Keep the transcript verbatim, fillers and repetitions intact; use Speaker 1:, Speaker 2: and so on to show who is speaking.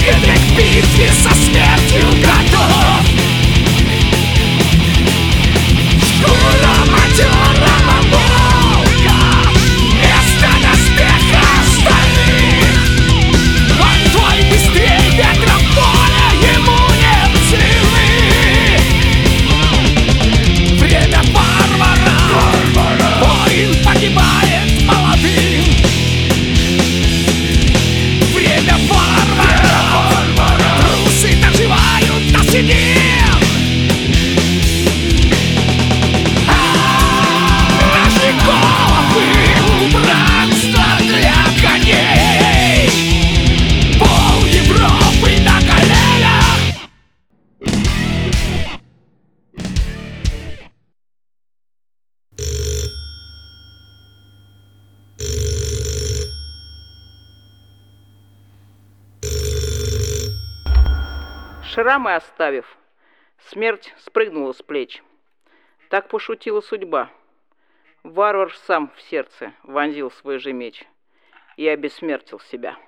Speaker 1: Гидрик в битве со смертью готов. Шкура матерого волка, место доспеха стальных. Он твой быстрей ветра в поле, ему нет цены. Время варвара, воин погибает молодым. Время варвара, трусы доживают до седин. Наши головы убранство для коней. Пол Европы на коленях.
Speaker 2: Шрамы оставив, смерть спрыгнула с плеч. Так пошутила судьба. Варвар сам в сердце вонзил свой же меч и обессмертил себя.